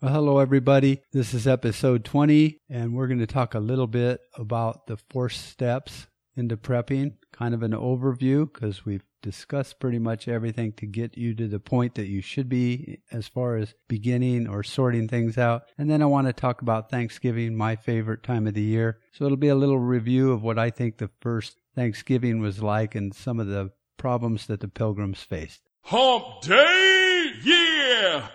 Well, hello, everybody. This is episode 20, and we're going to talk a little bit about the 4 steps into prepping, kind of an overview, because we've discussed pretty much everything to get you to the point that you should be as far as beginning or sorting things out. And then I want to talk about Thanksgiving, my favorite time of the year. So it'll be a little review of what I think the first Thanksgiving was like and some of the problems that the Pilgrims faced. Hump Day, yeah!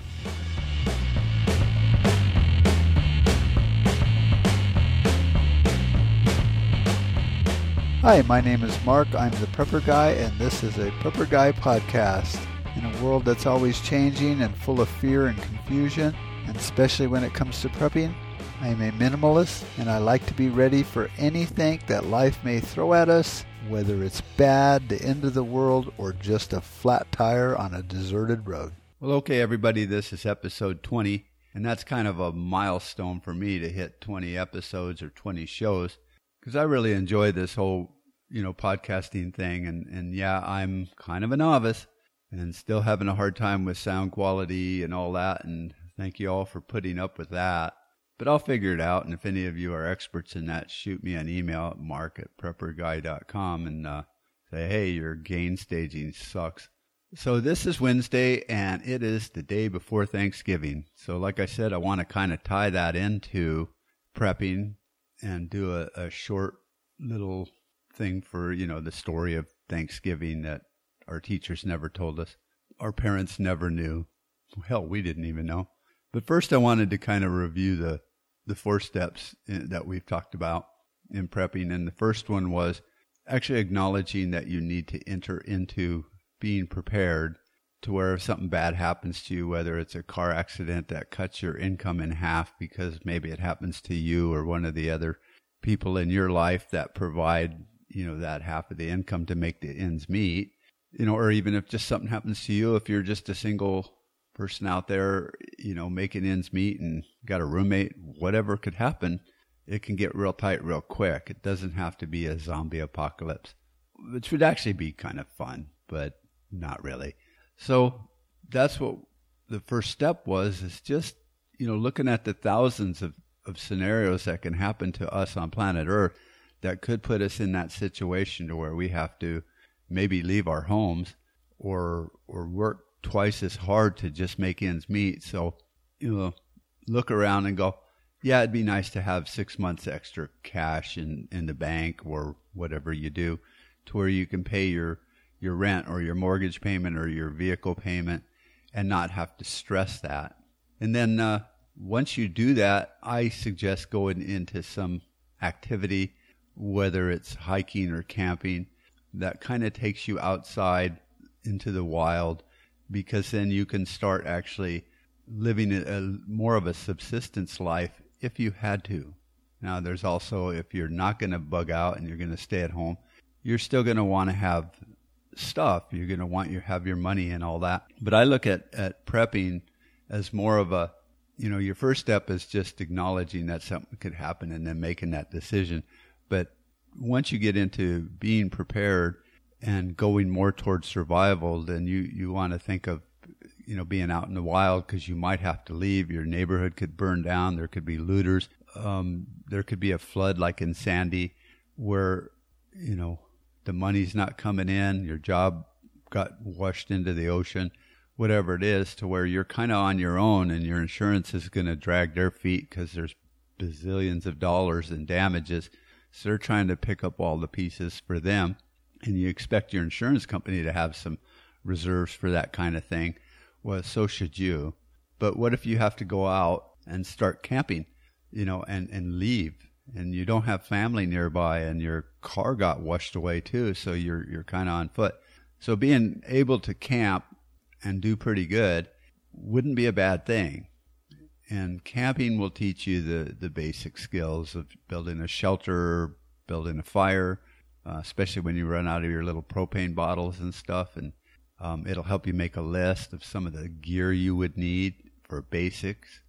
Hi, my name is Mark. I'm the Prepper Guy, and this is a Prepper Guy podcast. In a world that's always changing and full of fear and confusion, and especially when it comes to prepping, I am a minimalist, and I like to be ready for anything that life may throw at us, whether it's bad, the end of the world, or just a flat tire on a deserted road. Well, okay, everybody, this is episode 20, and that's kind of a milestone for me to hit 20 episodes or 20 shows, because I really enjoy this whole, podcasting thing, and yeah, I'm kind of a novice and still having a hard time with sound quality and all that, and thank you all for putting up with that. But I'll figure it out, and if any of you are experts in that, shoot me an email at mark@prepperguy.com and say, hey, your gain staging sucks. So this is Wednesday, and it is the day before Thanksgiving. So like I said, I want to kind of tie that into prepping and do a short little thing for, the story of Thanksgiving that our teachers never told us. Our parents never knew. Hell, we didn't even know. But first I wanted to kind of review the 4 steps that we've talked about in prepping. And the first one was actually acknowledging that you need to enter into being prepared to where if something bad happens to you, whether it's a car accident that cuts your income in half because maybe it happens to you or one of the other people in your life that provide, that half of the income to make the ends meet, or even if just something happens to you, if you're just a single person out there, making ends meet and got a roommate, whatever could happen, it can get real tight real quick. It doesn't have to be a zombie apocalypse, which would actually be kind of fun, but not really. So that's what the first step was, is just, looking at the thousands of scenarios that can happen to us on planet Earth that could put us in that situation to where we have to maybe leave our homes or work twice as hard to just make ends meet. So, look around and go, yeah, it'd be nice to have 6 months extra cash in the bank or whatever you do to where you can pay your rent or your mortgage payment or your vehicle payment and not have to stress that. And then once you do that, I suggest going into some activity, whether it's hiking or camping, that kind of takes you outside into the wild, because then you can start actually living more of a subsistence life if you had to. Now, there's also, if you're not going to bug out and you're going to stay at home, you're still going to want to have stuff. You're going to want to have your money and all that. But I look at prepping as more of a, your first step is just acknowledging that something could happen and then making that decision. But once you get into being prepared and going more towards survival, then you want to think of, being out in the wild, because you might have to leave. Your neighborhood could burn down. There could be looters. There could be a flood like in Sandy where, the money's not coming in. Your job got washed into the ocean, whatever it is, to where you're kind of on your own and your insurance is going to drag their feet because there's bazillions of dollars in damages. So they're trying to pick up all the pieces for them. And you expect your insurance company to have some reserves for that kind of thing. Well, so should you. But what if you have to go out and start camping, and leave, and you don't have family nearby and your car got washed away too, so you're kind of on foot. So being able to camp and do pretty good wouldn't be a bad thing. And camping will teach you the basic skills of building a shelter, building a fire, especially when you run out of your little propane bottles and stuff. And it'll help you make a list of some of the gear you would need for basics.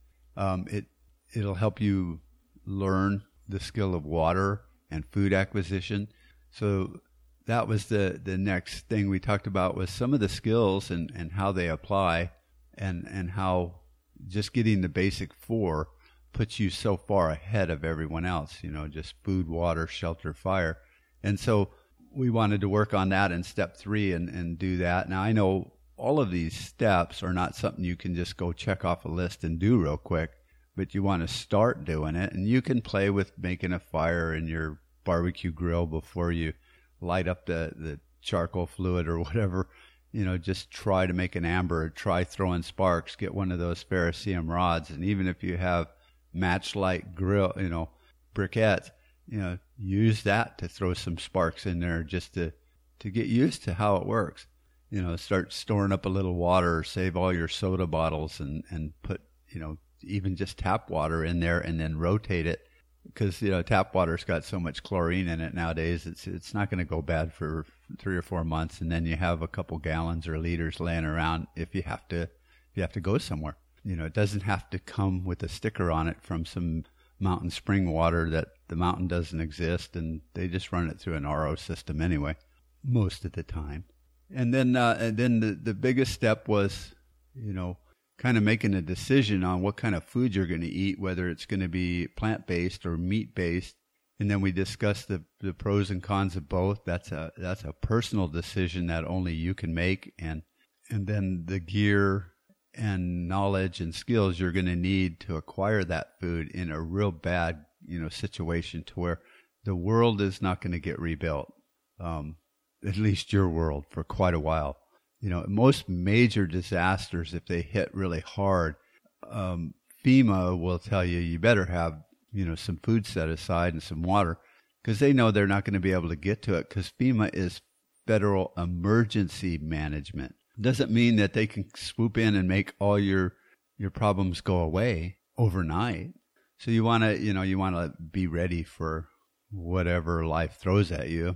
It'll help you learn the skill of water and food acquisition. So that was the next thing we talked about, was some of the skills and how they apply and how just getting the basic 4 puts you so far ahead of everyone else, just food, water, shelter, fire. And so we wanted to work on that in step 3 and do that. Now, I know all of these steps are not something you can just go check off a list and do real quick, but you want to start doing it. And you can play with making a fire in your barbecue grill before you light up the charcoal fluid or whatever. Just try to make an amber, try throwing sparks, get one of those ferrocerium rods. And even if you have matchlight grill, briquettes, use that to throw some sparks in there just to get used to how it works. Start storing up a little water, save all your soda bottles and put, even just tap water in there and then rotate it. Because, tap water's got so much chlorine in it nowadays, it's not going to go bad for 3 or 4 months. And then you have a couple gallons or liters laying around if you have to go somewhere. It doesn't have to come with a sticker on it from some mountain spring water that the mountain doesn't exist, and they just run it through an RO system anyway, most of the time. And then the biggest step was, kind of making a decision on what kind of food you're going to eat, whether it's going to be plant-based or meat-based. And then we discussed the pros and cons of both. That's a personal decision that only you can make. And then the gear and knowledge and skills you're going to need to acquire that food in a real bad, situation to where the world is not going to get rebuilt. At least your world, for quite a while. Most major disasters, if they hit really hard, FEMA will tell you better have, some food set aside and some water, because they know they're not going to be able to get to it, because FEMA is Federal Emergency Management. Doesn't mean that they can swoop in and make all your problems go away overnight. So you want to be ready for whatever life throws at you.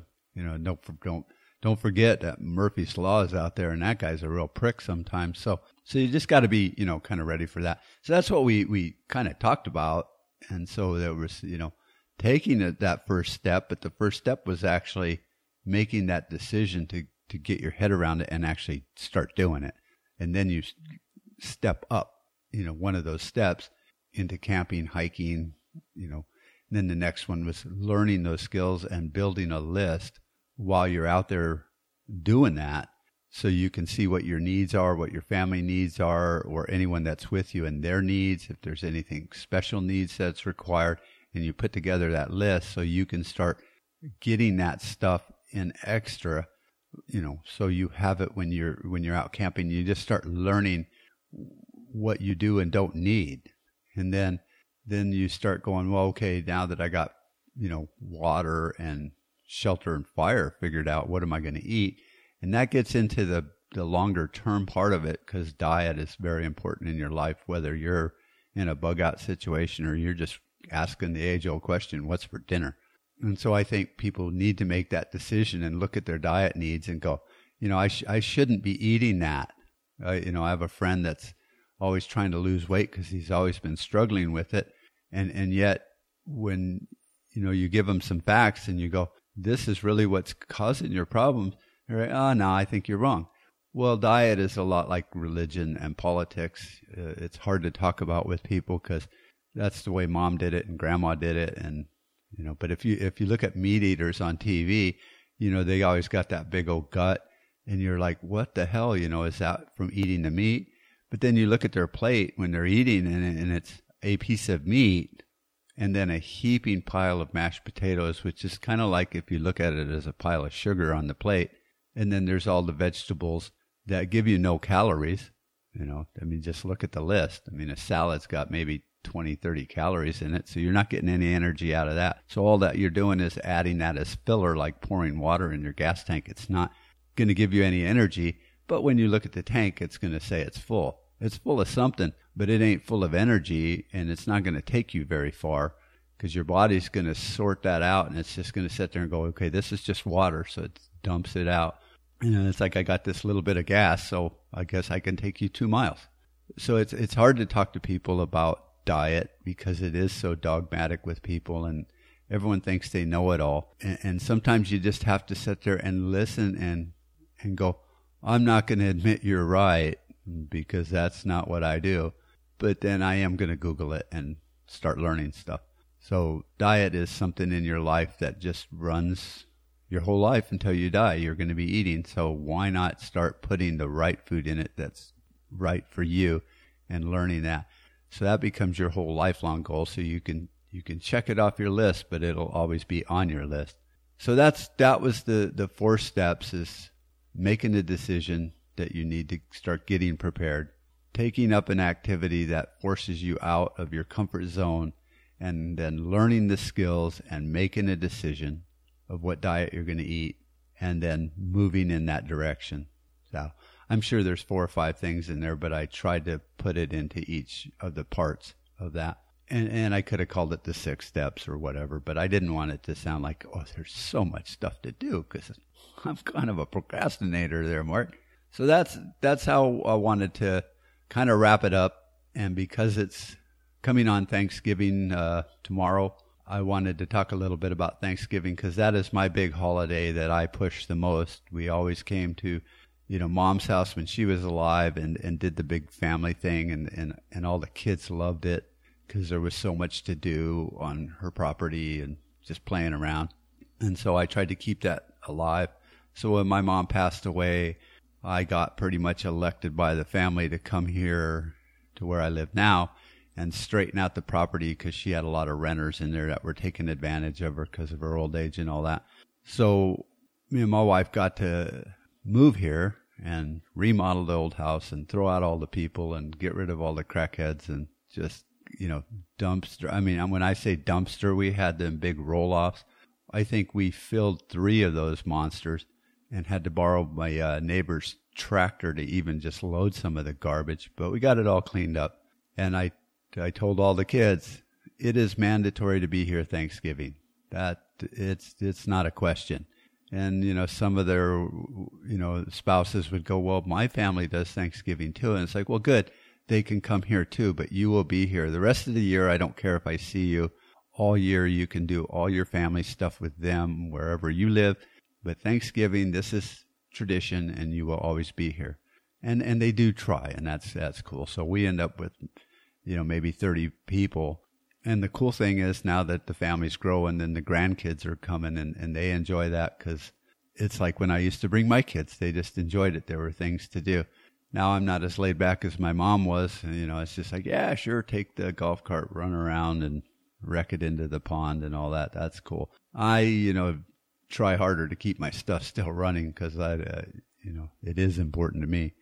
Don't forget that Murphy's Law is out there, and that guy's a real prick sometimes. So you just got to be, kind of ready for that. So that's what we kind of talked about. And so there was, taking that first step, but the first step was actually making that decision to get your head around it and actually start doing it. And then you step up, one of those steps into camping, hiking, and then the next one was learning those skills and building a list while you're out there doing that, so you can see what your needs are, what your family needs are, or anyone that's with you and their needs, if there's anything special needs that's required, and you put together that list so you can start getting that stuff in extra, so you have it when you're out camping. You just start learning what you do and don't need. And then you start going, well, okay, now that I got, water and shelter and fire figured out, what am I going to eat? And that gets into the longer term part of it, because diet is very important in your life, whether you're in a bug out situation or you're just asking the age old question, what's for dinner? And so I think people need to make that decision and look at their diet needs and go, I shouldn't be eating that. I have a friend that's always trying to lose weight because he's always been struggling with it. And yet when, you give him some facts and you go, this is really what's causing your problems. They're like, oh, no, I think you're wrong. Well, diet is a lot like religion and politics. It's hard to talk about with people because that's the way mom did it and grandma did it. And, but if you look at meat eaters on TV, they always got that big old gut. And you're like, what the hell, is that from eating the meat? But then you look at their plate when they're eating and it's a piece of meat and then a heaping pile of mashed potatoes, which is kind of like if you look at it as a pile of sugar on the plate. And then there's all the vegetables that give you no calories. Just look at the list. A salad's got maybe 20, 30 calories in it, so you're not getting any energy out of that. So all that you're doing is adding that as filler, like pouring water in your gas tank. It's not going to give you any energy, but when you look at the tank, it's going to say it's full. It's full of something, but it ain't full of energy, and it's not going to take you very far because your body's going to sort that out, and it's just going to sit there and go, okay, this is just water, so it dumps it out. It's like I got this little bit of gas, so I guess I can take you 2 miles. So it's hard to talk to people about diet because it is so dogmatic with people, and everyone thinks they know it all. And sometimes you just have to sit there and listen and go, I'm not going to admit you're right because that's not what I do. but then I am going to Google it and start learning stuff. So diet is something in your life that just runs your whole life until you die. You're going to be eating. So why not start putting the right food in it that's right for you and learning that? So that becomes your whole lifelong goal. So you can check it off your list, but it'll always be on your list. So that was the 4 steps: is making a decision that you need to start getting prepared, taking up an activity that forces you out of your comfort zone, and then learning the skills and making a decision of what diet you're going to eat, and then moving in that direction. So I'm sure there's 4 or 5 things in there, but I tried to put it into each of the parts of that. And I could have called it the 6 steps or whatever, but I didn't want it to sound like, oh, there's so much stuff to do, because I'm kind of a procrastinator there, Mark. So that's how I wanted to kind of wrap it up. And because it's coming on Thanksgiving tomorrow, I wanted to talk a little bit about Thanksgiving, because that is my big holiday that I push the most. We always came to, Mom's house when she was alive and did the big family thing, and all the kids loved it because there was so much to do on her property and just playing around. And so I tried to keep that alive. So when my mom passed away, I got pretty much elected by the family to come here to where I live now and straighten out the property, because she had a lot of renters in there that were taking advantage of her because of her old age and all that. So me and my wife got to move here and remodel the old house and throw out all the people and get rid of all the crackheads and just, dumpster. I mean, when I say dumpster, we had them big roll-offs. I think we filled 3 of those monsters and had to borrow my neighbor's tractor to even just load some of the garbage. But we got it all cleaned up. And I told all the kids, it is mandatory to be here Thanksgiving. That it's not a question. And, some of their, spouses would go, well, my family does Thanksgiving too. And it's like, well, good. They can come here too, but you will be here. The rest of the year, I don't care if I see you. All year, you can do all your family stuff with them wherever you live. But Thanksgiving, this is tradition, and you will always be here. And they do try, and that's cool. So we end up with, maybe 30 people. And the cool thing is now that the family's growing, then the grandkids are coming, and they enjoy that, because it's like when I used to bring my kids. They just enjoyed it. There were things to do. Now I'm not as laid back as my mom was. It's just like, yeah, sure, take the golf cart, run around and wreck it into the pond and all that. That's cool. I, try harder to keep my stuff still running, because it is important to me.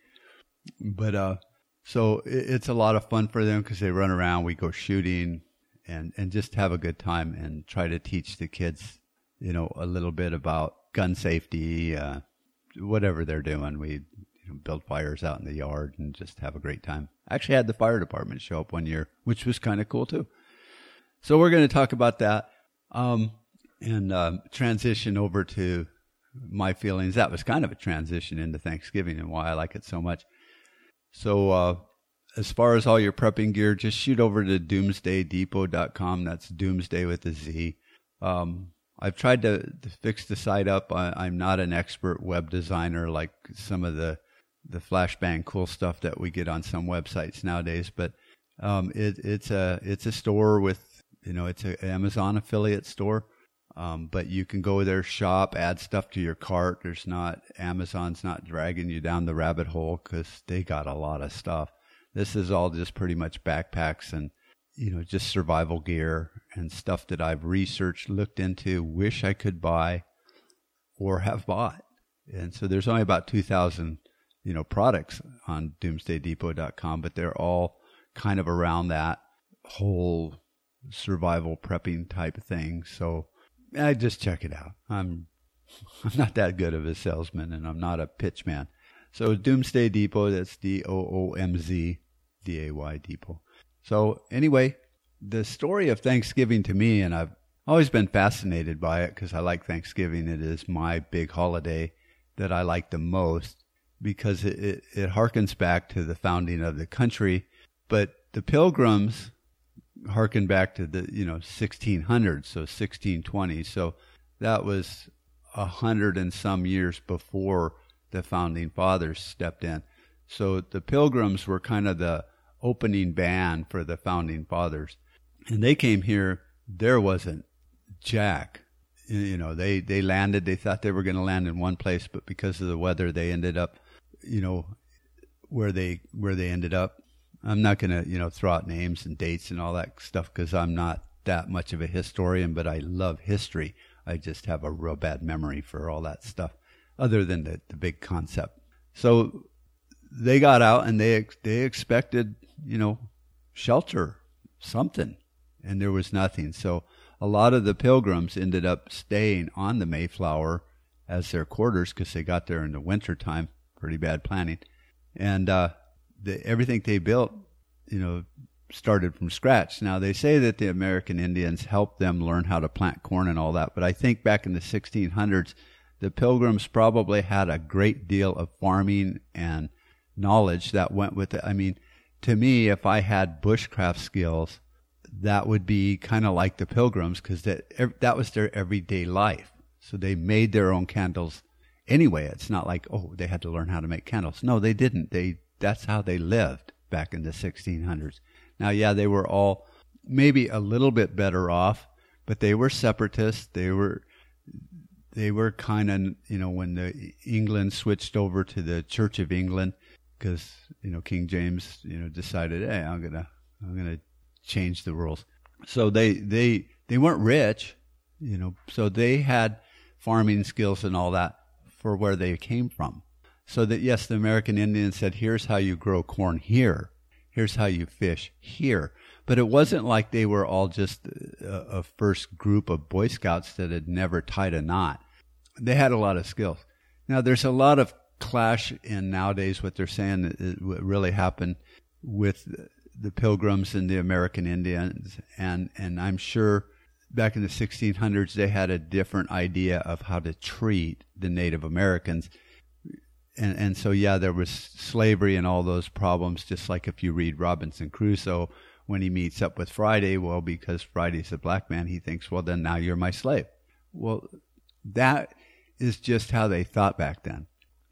But so it's a lot of fun for them, because they run around, we go shooting and just have a good time and try to teach the kids, a little bit about gun safety, whatever they're doing. We build fires out in the yard and just have a great time. I actually had the fire department show up one year, which was kind of cool too. So we're going to talk about that and transition over to my feelings. That was kind of a transition into Thanksgiving and why I like it so much. So as far as all your prepping gear, just shoot over to doomsdaydepot.com. That's Doomsday with a Z. I've tried to fix the site up. I'm not an expert web designer like some of the flashbang cool stuff that we get on some websites nowadays, but it's a store with, it's an Amazon affiliate store. But you can go there, shop, add stuff to your cart. Amazon's not dragging you down the rabbit hole, because they got a lot of stuff. This is all just pretty much backpacks and, just survival gear and stuff that I've researched, looked into, wish I could buy or have bought. And so there's only about 2,000, products on doomsdaydepot.com, but they're all kind of around that whole survival prepping type thing. So I just check it out. I'm not that good of a salesman, and I'm not a pitch man. So Doomsday Depot, that's DOOMZ DAY Depot. So anyway, the story of Thanksgiving to me, and I've always been fascinated by it because I like Thanksgiving. It is my big holiday that I like the most because it harkens back to the founding of the country. But the Pilgrims harken back to the 1600s, so 1620. So that was 100 and some years before the founding fathers stepped in. So the Pilgrims were kind of the opening band for the founding fathers. And they came here, there wasn't jack. You know, they landed, they thought they were going to land in one place, but because of the weather, they ended up, you know, where they ended up. I'm not going to, you know, throw out names and dates and all that stuff because I'm not that much of a historian, but I love history. I just have a real bad memory for all that stuff, other than the big concept. So they got out and they expected, you know, shelter, something, and there was nothing. So a lot of the Pilgrims ended up staying on the Mayflower as their quarters because they got there in the wintertime, pretty bad planning. And everything they built, you know, started from scratch. Now, they say that the American Indians helped them learn how to plant corn and all that, but I think back in the 1600s, the Pilgrims probably had a great deal of farming and knowledge that went with it. I mean, to me, if I had bushcraft skills, that would be kind of like the Pilgrims because that was their everyday life. So they made their own candles anyway. It's not like, oh, they had to learn how to make candles. No, they didn't. That's how they lived back in the 1600s. Now, yeah, they were all maybe a little bit better off, but they were separatists. They were kind of, you know, when England switched over to the Church of England, because, you know, King James, you know, decided, hey, I'm gonna change the rules. So they weren't rich, you know, so they had farming skills and all that for where they came from. So that, yes, the American Indians said, here's how you grow corn here. Here's how you fish here. But it wasn't like they were all just a first group of Boy Scouts that had never tied a knot. They had a lot of skills. Now, there's a lot of clash in nowadays what they're saying what really happened with the Pilgrims and the American Indians. And I'm sure back in the 1600s, they had a different idea of how to treat the Native Americans. And so, yeah, there was slavery and all those problems, just like if you read Robinson Crusoe, when he meets up with Friday, well, because Friday's a black man, he thinks, well, then now you're my slave. Well, that is just how they thought back then.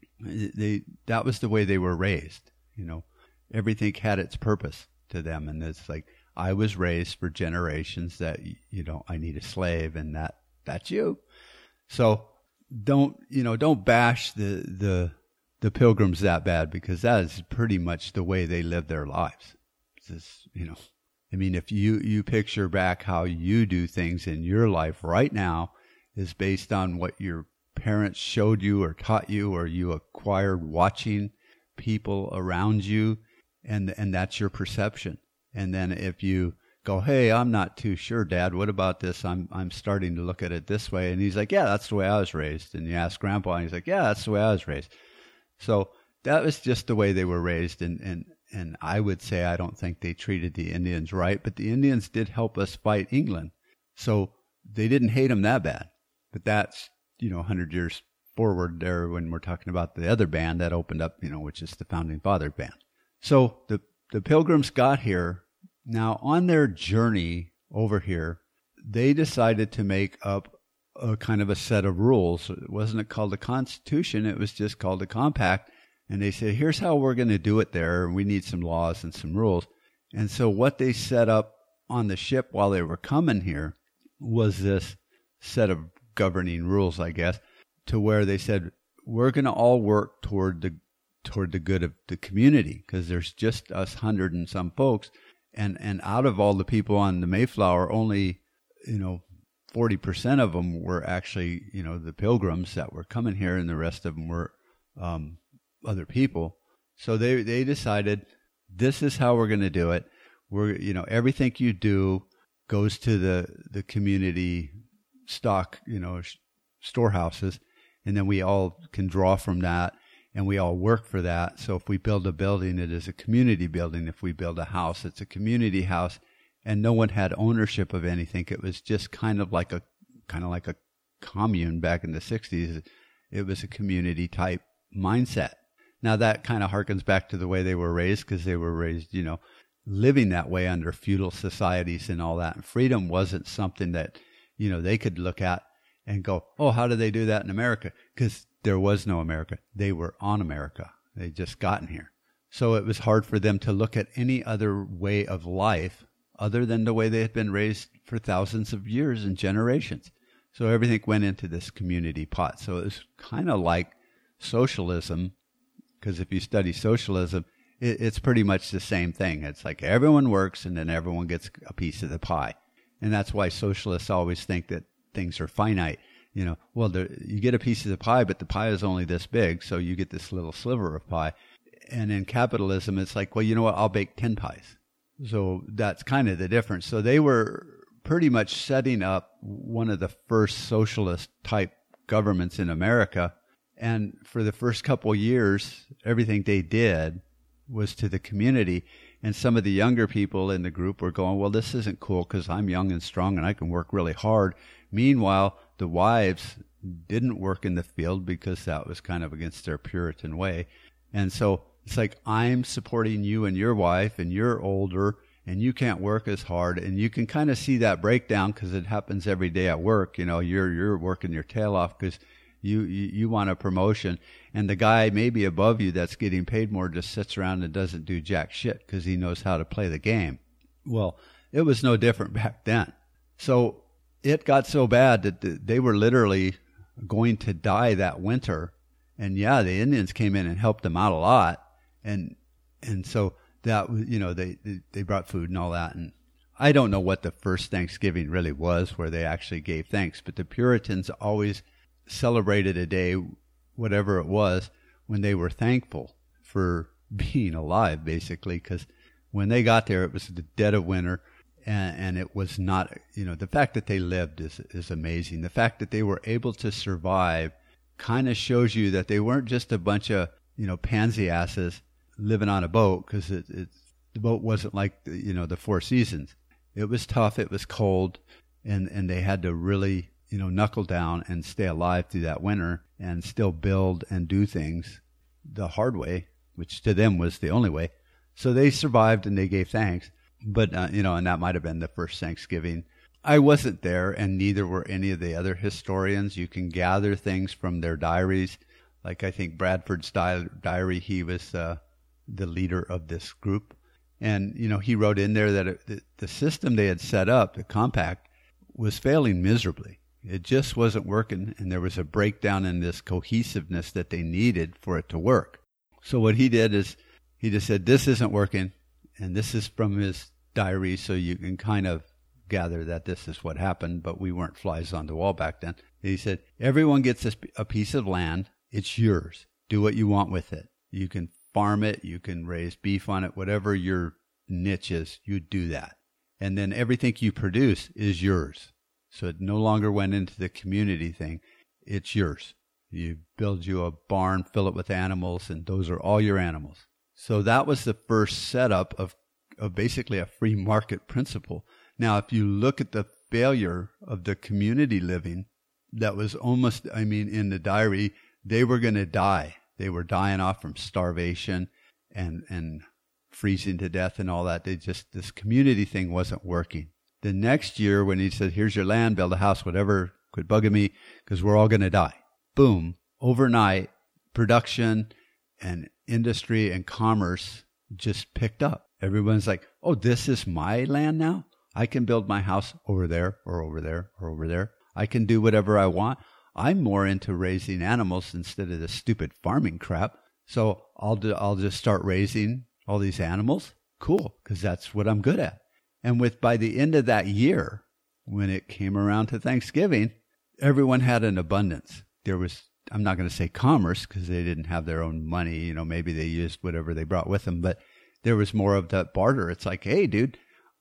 That was the way they were raised. You know, everything had its purpose to them. And it's like, I was raised for generations that, you know, I need a slave, and that's you. So don't bash the Pilgrims that bad, because that is pretty much the way they live their lives. Just, you know, I mean, if you picture back how you do things in your life right now is based on what your parents showed you or taught you, or you acquired watching people around you, and that's your perception. And then if you go, hey, I'm not too sure, Dad, what about this? I'm starting to look at it this way. And he's like, yeah, that's the way I was raised. And you ask Grandpa, and he's like, yeah, that's the way I was raised. So that was just the way they were raised. And I would say I don't think they treated the Indians right, but the Indians did help us fight England. So they didn't hate them that bad. But that's, you know, 100 years forward there when we're talking about the other band that opened up, you know, which is the Founding Fathers Band. So the Pilgrims got here. Now, on their journey over here, they decided to make up a kind of a set of rules. It wasn't called a constitution. It was just called a compact. And they said, here's how we're going to do it there. We need some laws and some rules. And so what they set up on the ship while they were coming here was this set of governing rules, I guess, to where they said, we're going to all work toward the good of the community, because there's just us 100 and some folks. And out of all the people on the Mayflower, only, you know, 40% of them were actually, you know, the Pilgrims that were coming here, and the rest of them were other people. So they decided, this is how we're going to do it. We're, you know, everything you do goes to the community stock, you know, storehouses, and then we all can draw from that, and we all work for that. So if we build a building, it is a community building. If we build a house, it's a community house. And no one had ownership of anything. It was just kind of like a commune back in the 60s. It was a community type mindset. Now that kind of harkens back to the way they were raised, because they were raised, you know, living that way under feudal societies and all that. And freedom wasn't something that, you know, they could look at and go, oh, how do they do that in America? Because there was no America. They were on America. They just gotten here. So it was hard for them to look at any other way of life other than the way they had been raised for thousands of years and generations. So everything went into this community pot. So it was kind of like socialism, because if you study socialism, it's pretty much the same thing. It's like everyone works and then everyone gets a piece of the pie. And that's why socialists always think that things are finite. Well, you get a piece of the pie, but the pie is only this big, so you get this little sliver of pie. And in capitalism, it's like, well, you know what, I'll bake 10 pies. So that's kind of the difference. So they were pretty much setting up one of the first socialist type governments in America. And for the first couple of years, everything they did was to the community. And some of the younger people in the group were going, well, this isn't cool because I'm young and strong and I can work really hard. Meanwhile, the wives didn't work in the field because that was kind of against their Puritan way. And so it's like, I'm supporting you and your wife, and you're older and you can't work as hard. And you can kind of see that breakdown because it happens every day at work. You're working your tail off because you want a promotion, and the guy maybe above you that's getting paid more just sits around and doesn't do jack shit because he knows how to play the game. Well, it was no different back then. So it got so bad that they were literally going to die that winter. And yeah, the Indians came in and helped them out a lot. And so that, they brought food and all that. And I don't know what the first Thanksgiving really was where they actually gave thanks, but the Puritans always celebrated a day, whatever it was, when they were thankful for being alive, basically, because when they got there, it was the dead of winter, and it was not, the fact that they lived is amazing. The fact that they were able to survive kind of shows you that they weren't just a bunch of, pansy asses living on a boat, because the boat wasn't like, the Four Seasons. It was tough, it was cold, and they had to really knuckle down and stay alive through that winter and still build and do things the hard way, which to them was the only way. So they survived and they gave thanks. But, and that might have been the first Thanksgiving. I wasn't there, and neither were any of the other historians. You can gather things from their diaries. Like I think Bradford's diary, he was the leader of this group. And, he wrote in there that the system they had set up, the compact, was failing miserably. It just wasn't working, and there was a breakdown in this cohesiveness that they needed for it to work. So what he did is he just said, this isn't working, and this is from his diary, so you can kind of gather that this is what happened, but we weren't flies on the wall back then. He said, everyone gets a piece of land. It's yours. Do what you want with it. You can farm it. You can raise beef on it. Whatever your niche is, you do that. And then everything you produce is yours. So it no longer went into the community thing. It's yours. You build you a barn, fill it with animals, and those are all your animals. So that was the first setup of basically a free market principle. Now, if you look at the failure of the community living, that was almost, in the diary, they were going to die. They were dying off from starvation and freezing to death and all that. This community thing wasn't working. The next year, when he said, here's your land, build a house, whatever, quit bugging me, because we're all going to die. Boom. Overnight, production and industry and commerce just picked up. Everyone's like, oh, this is my land now? I can build my house over there or over there or over there. I can do whatever I want. I'm more into raising animals instead of this stupid farming crap. So I'll just start raising all these animals. Cool, because that's what I'm good at. And by the end of that year, when it came around to Thanksgiving, everyone had an abundance. There was, I'm not going to say commerce because they didn't have their own money. Maybe they used whatever they brought with them, but there was more of that barter. It's like, hey, dude,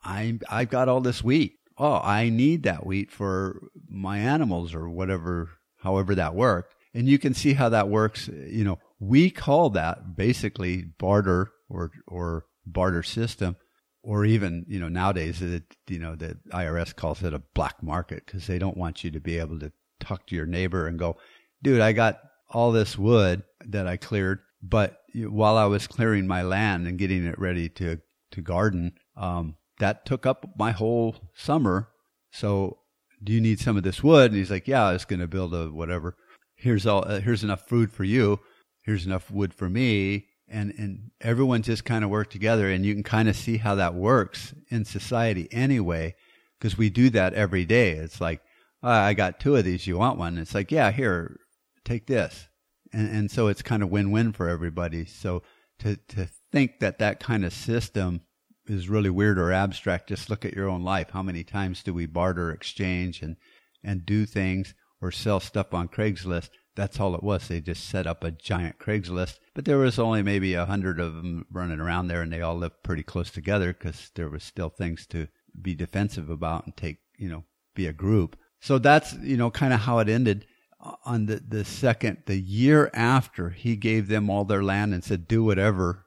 I've got all this wheat. Oh, I need that wheat for my animals or whatever, however that worked. And you can see how that works. We call that basically barter or barter system. Or even, nowadays, the IRS calls it a black market because they don't want you to be able to talk to your neighbor and go, dude, I got all this wood that I cleared, but while I was clearing my land and getting it ready to garden, that took up my whole summer. So do you need some of this wood? And he's like, yeah, I was going to build a whatever. Here's enough food for you. Here's enough wood for me. and everyone just kind of worked together, and you can kind of see how that works in society anyway, because we do that every day. It's like, I got 2 of these, you want one? It's like, yeah, here, take this. And so it's kind of win-win for everybody. So to think that kind of system is really weird or abstract, just look at your own life. How many times do we barter, exchange, and do things or sell stuff on Craigslist? That's all it was. They just set up a giant Craigslist. But there was only maybe 100 of them running around there, and they all lived pretty close together because there was still things to be defensive about and take, be a group. So that's, kind of how it ended. On the year after, he gave them all their land and said, do whatever.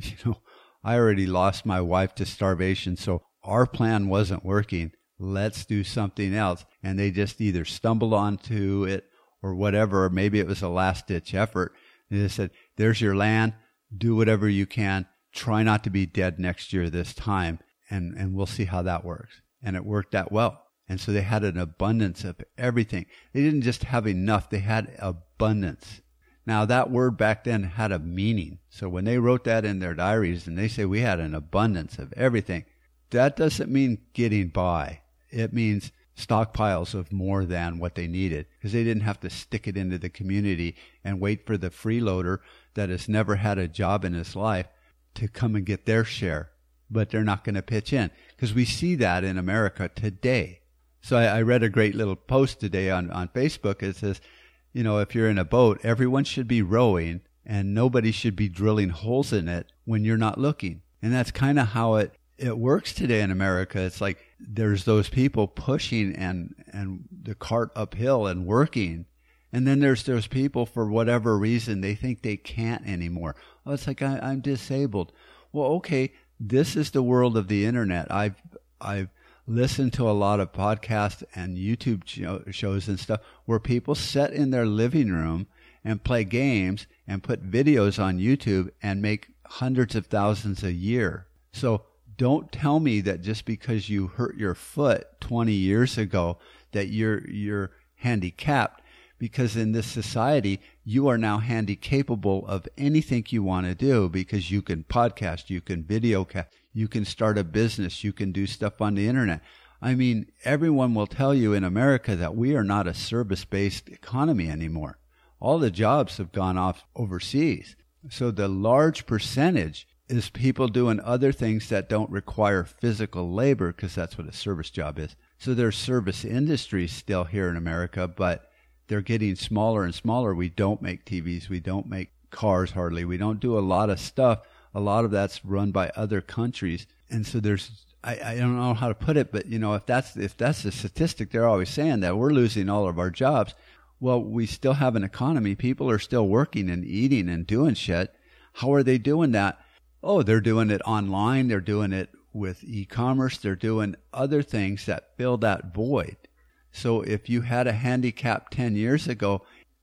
I already lost my wife to starvation, so our plan wasn't working. Let's do something else. And they just either stumbled onto it or whatever, or maybe it was a last-ditch effort. They just said, there's your land. Do whatever you can. Try not to be dead next year this time, and we'll see how that works. And it worked out well. And so they had an abundance of everything. They didn't just have enough. They had abundance. Now, that word back then had a meaning. So when they wrote that in their diaries and they say we had an abundance of everything, that doesn't mean getting by. It means stockpiles of more than what they needed, because they didn't have to stick it into the community and wait for the freeloader that has never had a job in his life to come and get their share. But they're not going to pitch in, because we see that in America today. So I read a great little post today on Facebook. It says, if you're in a boat, everyone should be rowing and nobody should be drilling holes in it when you're not looking. And that's kind of how it works today in America. It's like there's those people pushing and the cart uphill and working. And then there's those people, for whatever reason, they think they can't anymore. Oh, it's like, I'm disabled. Well, okay, this is the world of the internet. I've listened to a lot of podcasts and YouTube shows and stuff where people sit in their living room and play games and put videos on YouTube and make hundreds of thousands a year. So don't tell me that just because you hurt your foot 20 years ago that you're handicapped, because in this society you are now handy capable of anything you want to do, because you can podcast, you can videocast, you can start a business, you can do stuff on the internet. I mean, everyone will tell you in America that we are not a service-based economy anymore. All the jobs have gone off overseas. So the large percentage is people doing other things that don't require physical labor, because that's what a service job is. So there's service industries still here in America, but they're getting smaller and smaller. We don't make TVs. We don't make cars hardly. We don't do a lot of stuff. A lot of that's run by other countries. And so there's, I don't know how to put it, but if that's the statistic, they're always saying that we're losing all of our jobs. Well, we still have an economy. People are still working and eating and doing shit. How are they doing that? Oh, they're doing it online. They're doing it with e-commerce. They're doing other things that fill that void. So if you had a handicap 10 years ago,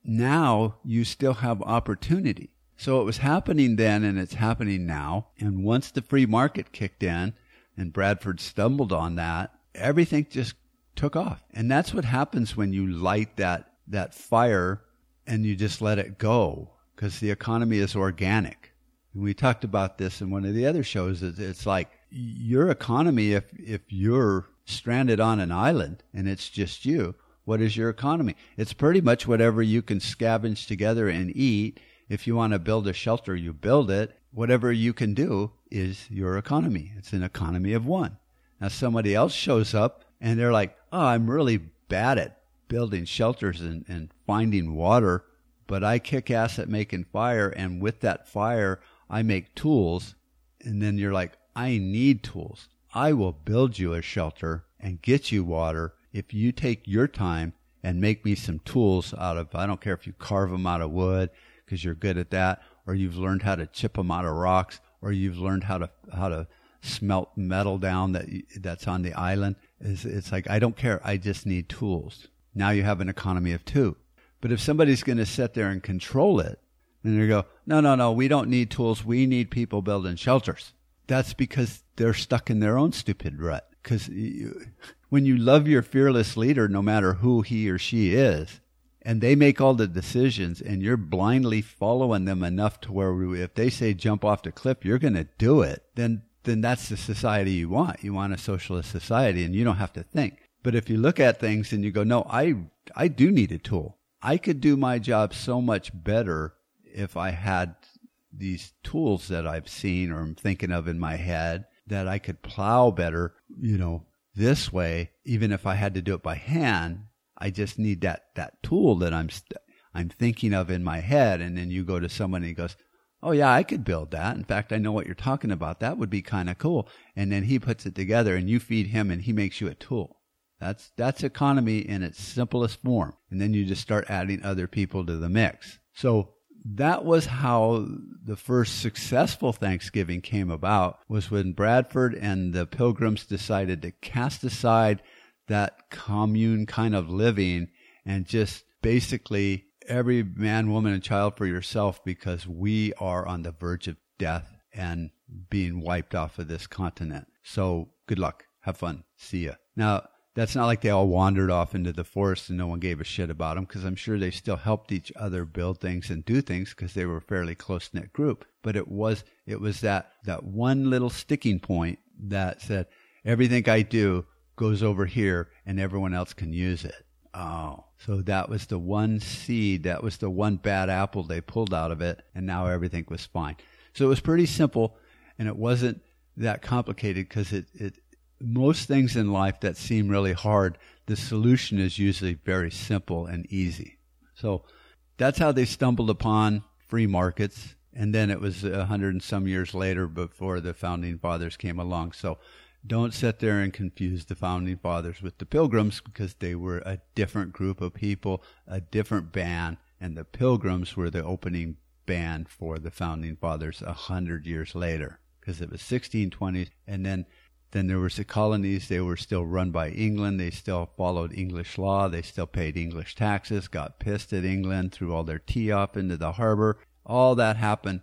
now you still have opportunity. So it was happening then, and it's happening now. And once the free market kicked in, and Bradford stumbled on that, everything just took off. And that's what happens when you light that fire and you just let it go, because the economy is organic. And we talked about this in one of the other shows. It's like your economy, if you're stranded on an island and it's just you, what is your economy? It's pretty much whatever you can scavenge together and eat. If you want to build a shelter, you build it. Whatever you can do is your economy. It's an economy of one. Now somebody else shows up and they're like, oh, I'm really bad at building shelters and finding water, but I kick ass at making fire, and with that fire, I make tools. And then you're like, I need tools. I will build you a shelter and get you water if you take your time and make me some tools out of, I don't care if you carve them out of wood because you're good at that, or you've learned how to chip them out of rocks, or you've learned how to smelt metal down that's on the island. It's like, I don't care. I just need tools. Now you have an economy of two. But if somebody's going to sit there and control it, then they go, no, we don't need tools. We need people building shelters. That's because they're stuck in their own stupid rut. Because when you love your fearless leader, no matter who he or she is, and they make all the decisions, and you're blindly following them enough to where if they say jump off the cliff, you're going to do it, then that's the society you want. You want a socialist society, and you don't have to think. But if you look at things and you go, no, I do need a tool. I could do my job so much better if I had these tools that I've seen or I'm thinking of in my head, that I could plow better, this way. Even if I had to do it by hand, I just need that tool that I'm thinking of in my head. And then you go to someone and he goes, oh yeah, I could build that. In fact, I know what you're talking about. That would be kind of cool. And then he puts it together and you feed him and he makes you a tool. That's economy in its simplest form. And then you just start adding other people to the mix. So that was how the first successful Thanksgiving came about, was when Bradford and the Pilgrims decided to cast aside that commune kind of living and just basically every man, woman, and child for yourself, because we are on the verge of death and being wiped off of this continent. So good luck. Have fun. See ya. Now, that's not like they all wandered off into the forest and no one gave a shit about them, because I'm sure they still helped each other build things and do things because they were a fairly close-knit group. But it was that one little sticking point that said, everything I do goes over here and everyone else can use it. Oh, so that was the one seed, that was the one bad apple they pulled out of it, and now everything was fine. So it was pretty simple, and it wasn't that complicated, because most things in life that seem really hard, the solution is usually very simple and easy. So that's how they stumbled upon free markets. And then it was 100 and some years later before the Founding Fathers came along. So don't sit there and confuse the Founding Fathers with the Pilgrims, because they were a different group of people, a different band. And the Pilgrims were the opening band for the Founding Fathers 100 years later, because it was 1620s. And then there was the colonies. They were still run by England. They still followed English law. They still paid English taxes, got pissed at England, threw all their tea off into the harbor. All that happened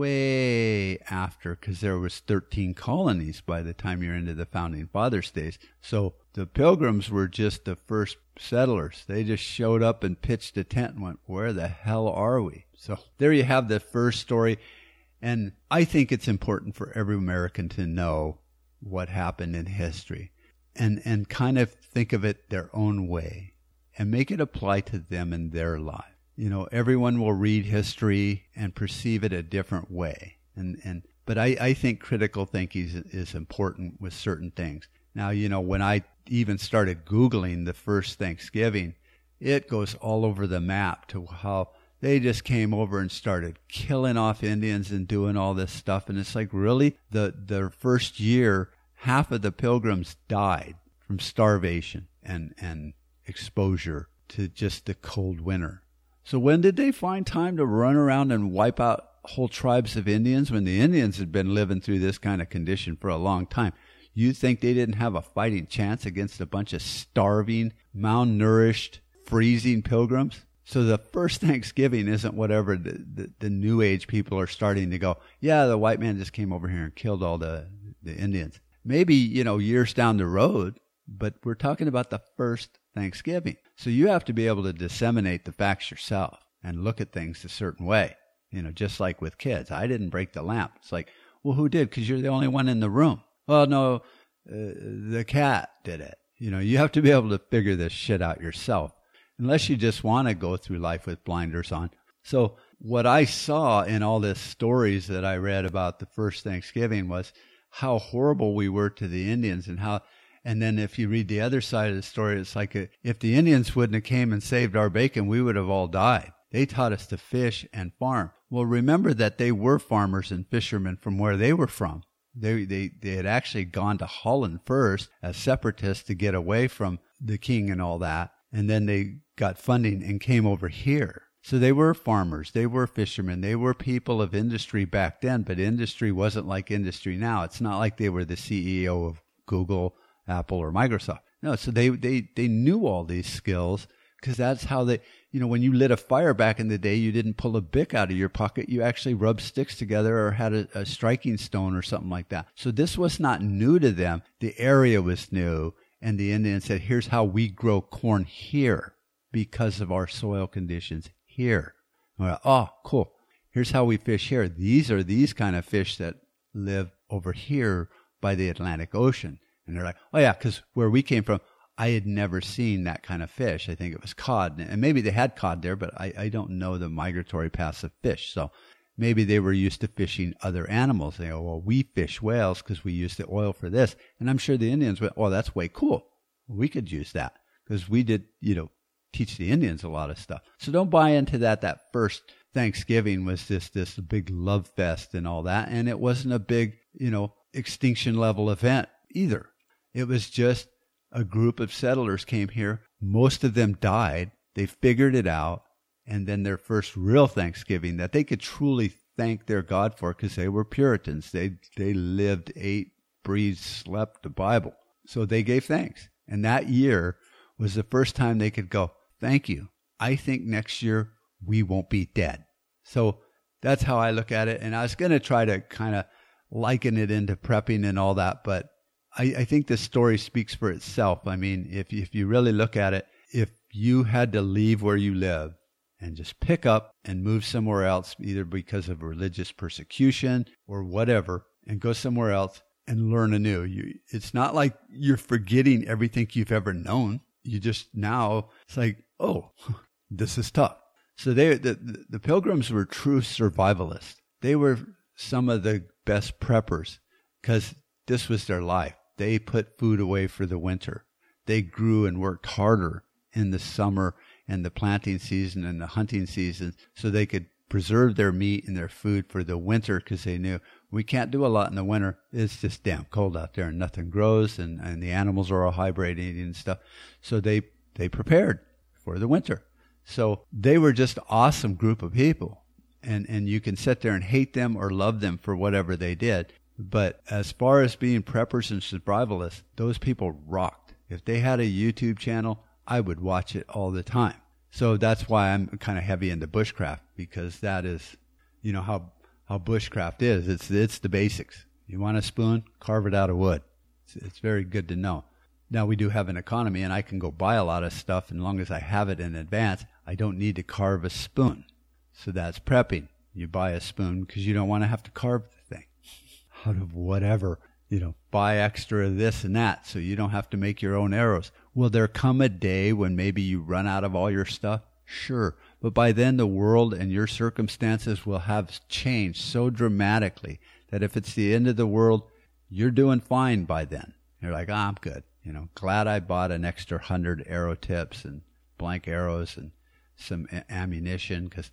way after, because there was 13 colonies by the time you're into the Founding Fathers days. So the Pilgrims were just the first settlers. They just showed up and pitched a tent and went, where the hell are we? So there you have the first story. And I think it's important for every American to know what happened in history and kind of think of it their own way and make it apply to them in their life. Everyone will read history and perceive it a different way. But I think critical thinking is important with certain things. Now, when I even started Googling the first Thanksgiving, it goes all over the map to how they just came over and started killing off Indians and doing all this stuff. And it's like, really? The first year, half of the Pilgrims died from starvation and exposure to just the cold winter. So when did they find time to run around and wipe out whole tribes of Indians, when the Indians had been living through this kind of condition for a long time? You think they didn't have a fighting chance against a bunch of starving, malnourished, freezing Pilgrims? So the first Thanksgiving isn't whatever the New Age people are starting to go, yeah, the white man just came over here and killed all the Indians. Maybe, years down the road, but we're talking about the first Thanksgiving. So you have to be able to disseminate the facts yourself and look at things a certain way. Just like with kids. I didn't break the lamp. It's like, well, who did? Because you're the only one in the room. Well, no, the cat did it. You have to be able to figure this shit out yourself, unless you just want to go through life with blinders on. So what I saw in all the stories that I read about the first Thanksgiving was how horrible we were to the Indians, and then if you read the other side of the story, it's like if the Indians wouldn't have came and saved our bacon, we would have all died. They taught us to fish and farm. Well, remember that they were farmers and fishermen from where they were from. They had actually gone to Holland first as separatists to get away from the king and all that, and then they got funding and came over here. So they were farmers, they were fishermen, they were people of industry back then, but industry wasn't like industry now. It's not like they were the CEO of Google, Apple, or Microsoft. No, so they knew all these skills, because that's how they, when you lit a fire back in the day, you didn't pull a Bic out of your pocket. You actually rubbed sticks together or had a striking stone or something like that. So this was not new to them. The area was new, and the Indians said, here's how we grow corn here, because of our soil conditions here. We're like, oh, cool. Here's how we fish here. These are these kind of fish that live over here by the Atlantic Ocean. And they're like, oh yeah, because where we came from, I had never seen that kind of fish. I think it was cod. And maybe they had cod there, but I don't know the migratory paths of fish. So maybe they were used to fishing other animals. They go, well, we fish whales because we use the oil for this. And I'm sure the Indians went, oh, that's way cool. We could use that because we did, teach the Indians a lot of stuff. So don't buy into that. That first Thanksgiving was this big love fest and all that. And it wasn't a big, extinction level event either. It was just a group of settlers came here. Most of them died. They figured it out. And then their first real Thanksgiving that they could truly thank their God for, because they were Puritans. They lived, ate, breathed, slept the Bible. So they gave thanks. And that year was the first time they could go, thank you. I think next year we won't be dead. So that's how I look at it. And I was going to try to kind of liken it into prepping and all that, but I think this story speaks for itself. I mean, if you really look at it, if you had to leave where you live and just pick up and move somewhere else, either because of religious persecution or whatever, and go somewhere else and learn anew, it's not like you're forgetting everything you've ever known. You just now, it's like, oh, this is tough. So the Pilgrims were true survivalists. They were some of the best preppers because this was their life. They put food away for the winter. They grew and worked harder in the summer and the planting season and the hunting season so they could preserve their meat and their food for the winter, because they knew we can't do a lot in the winter. It's just damn cold out there and nothing grows, and the animals are all hibernating and stuff. So they prepared for the winter. So they were just an awesome group of people. And you can sit there and hate them or love them for whatever they did. But as far as being preppers and survivalists, those people rocked. If they had a YouTube channel, I would watch it all the time. So that's why I'm kind of heavy into bushcraft, because that is, how bushcraft is. It's the basics. You want a spoon? Carve it out of wood. It's very good to know. Now, we do have an economy, and I can go buy a lot of stuff. And as long as I have it in advance, I don't need to carve a spoon. So that's prepping. You buy a spoon because you don't want to have to carve the thing out of whatever, buy extra this and that so you don't have to make your own arrows. Will there come a day when maybe you run out of all your stuff? Sure. But by then the world and your circumstances will have changed so dramatically that if it's the end of the world, you're doing fine by then. You're like, I'm good. Glad I bought an extra 100 arrow tips and blank arrows and some ammunition, because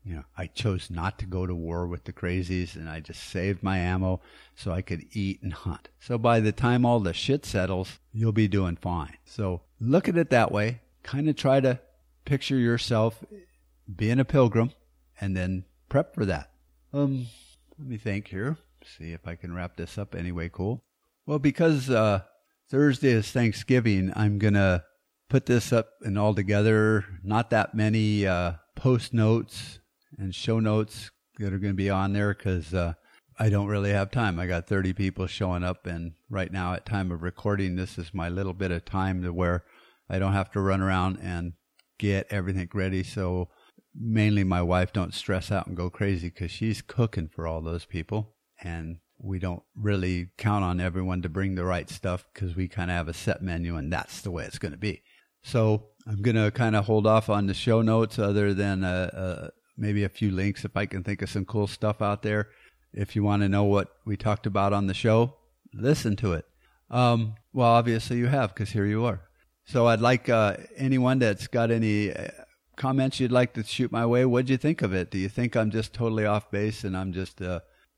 I chose not to go to war with the crazies, and I just saved my ammo so I could eat and hunt. So by the time all the shit settles, you'll be doing fine. So look at it that way. Kind of try to picture yourself being a pilgrim and then prep for that. Let me think here. See if I can wrap this up anyway. Cool. Well, because Thursday is Thanksgiving, I'm going to put this up and all together. Not that many post notes and show notes that are going to be on there, because I don't really have time. I got 30 people showing up, and right now at time of recording, this is my little bit of time to where I don't have to run around and get everything ready. So mainly my wife don't stress out and go crazy, because she's cooking for all those people, and we don't really count on everyone to bring the right stuff, because we kind of have a set menu, and that's the way it's going to be. So I'm going to kind of hold off on the show notes, other than maybe a few links if I can think of some cool stuff out there. If you want to know what we talked about on the show, listen to it. Well, obviously you have, because here you are. So I'd like anyone that's got any comments you'd like to shoot my way. What'd you think of it? Do you think I'm just totally off base and I'm just a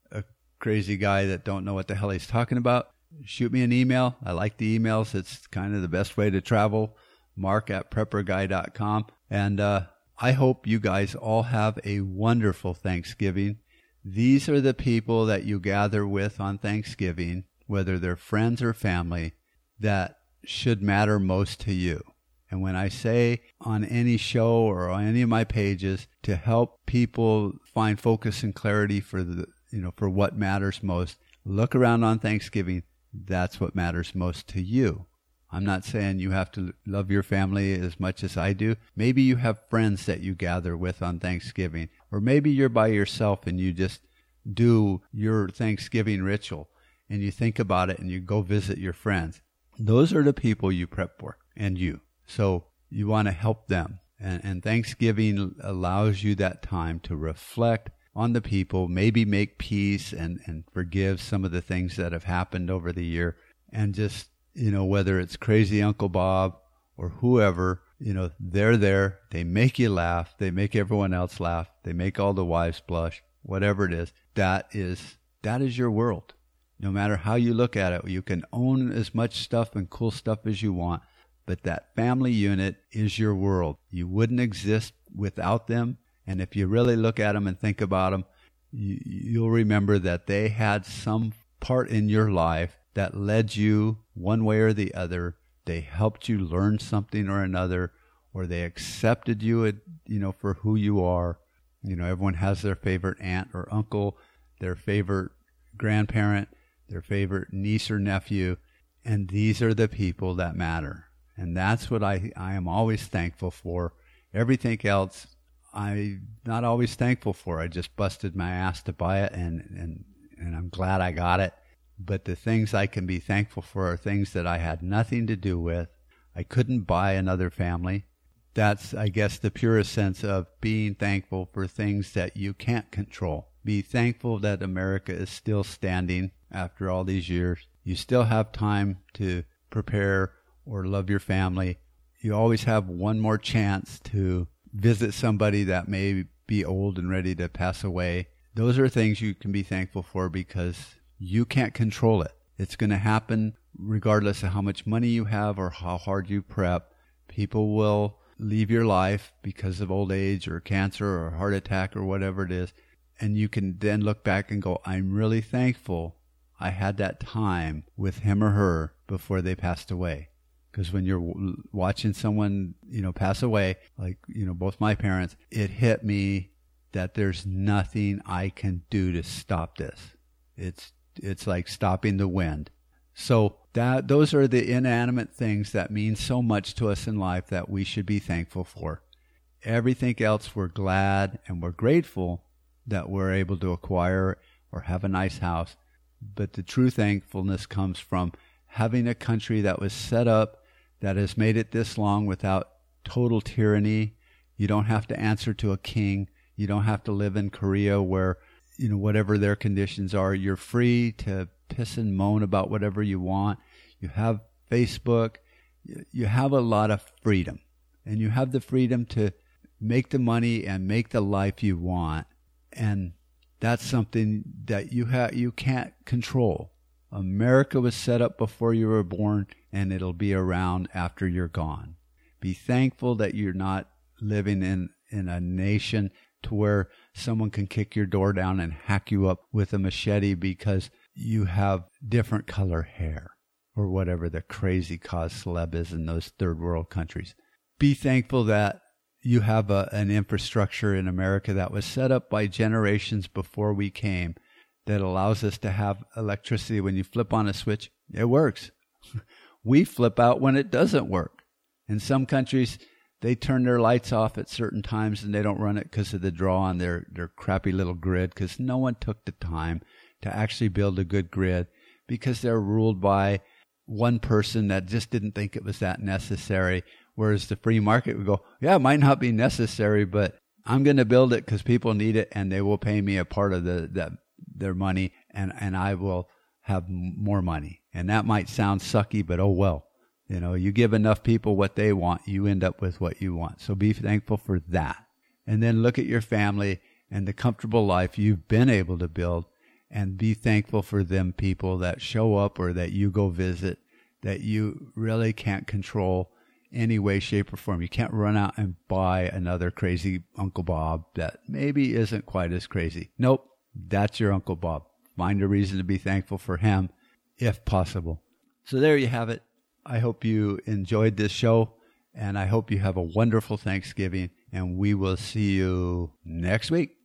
crazy guy that don't know what the hell he's talking about? Shoot me an email. I like the emails. It's kind of the best way to travel. Mark@prepperguy.com. And I hope you guys all have a wonderful Thanksgiving. These are the people that you gather with on Thanksgiving, whether they're friends or family, that should matter most to you. And when I say on any show or on any of my pages to help people find focus and clarity for for what matters most, look around on Thanksgiving. That's what matters most to you. I'm not saying you have to love your family as much as I do. Maybe you have friends that you gather with on Thanksgiving, or maybe you're by yourself and you just do your Thanksgiving ritual and you think about it and you go visit your friends. Those are the people you prep for, and you. So you want to help them. And Thanksgiving allows you that time to reflect on the people, maybe make peace and forgive some of the things that have happened over the year. And just, whether it's crazy Uncle Bob or whoever, they're there. They make you laugh. They make everyone else laugh. They make all the wives blush, whatever it is. That is your world. No matter how you look at it, you can own as much stuff and cool stuff as you want, but that family unit is your world. You wouldn't exist without them. And if you really look at them and think about them, you'll remember that they had some part in your life that led you one way or the other. They helped you learn something or another, or they accepted you, for who you are. Everyone has their favorite aunt or uncle, their favorite grandparent, their favorite niece or nephew, and these are the people that matter. And that's what I am always thankful for. Everything else, I'm not always thankful for. I just busted my ass to buy it, and I'm glad I got it. But the things I can be thankful for are things that I had nothing to do with. I couldn't buy another family. That's, I guess, the purest sense of being thankful for things that you can't control. Be thankful that America is still standing after all these years. You still have time to prepare or love your family. You always have one more chance to visit somebody that may be old and ready to pass away. Those are things you can be thankful for because you can't control it. It's going to happen regardless of how much money you have or how hard you prep. People will leave your life because of old age or cancer or heart attack or whatever it is. And you can then look back and go, I'm really thankful I had that time with him or her before they passed away. Because when you're watching someone, pass away, like, both my parents, it hit me that there's nothing I can do to stop this. It's like stopping the wind. So those are the inanimate things that mean so much to us in life that we should be thankful for. Everything else, we're glad and we're grateful that we're able to acquire or have a nice house. But the true thankfulness comes from having a country that was set up that has made it this long without total tyranny. You don't have to answer to a king. You don't have to live in Korea where, whatever their conditions are, you're free to piss and moan about whatever you want. You have Facebook. You have a lot of freedom. And you have the freedom to make the money and make the life you want. And that's something that you can't control. America was set up before you were born, and it'll be around after you're gone. Be thankful that you're not living in a nation to where someone can kick your door down and hack you up with a machete because you have different color hair or whatever the crazy cause celeb is in those third world countries. Be thankful that you have an infrastructure in America that was set up by generations before we came that allows us to have electricity. When you flip on a switch, it works. We flip out when it doesn't work. In some countries, they turn their lights off at certain times and they don't run it because of the draw on their crappy little grid, because no one took the time to actually build a good grid, because they're ruled by one person that just didn't think it was that necessary. Whereas the free market would go, yeah, it might not be necessary, but I'm going to build it because people need it and they will pay me a part of their money, and I will have more money. And that might sound sucky, but oh well. You give enough people what they want, you end up with what you want. So be thankful for that. And then look at your family and the comfortable life you've been able to build, and be thankful for them people that show up or that you go visit that you really can't control any way, shape, or form. You can't run out and buy another crazy Uncle Bob that maybe isn't quite as crazy. Nope, that's your Uncle Bob. Find a reason to be thankful for him, if possible. So there you have it. I hope you enjoyed this show, and I hope you have a wonderful Thanksgiving, and we will see you next week.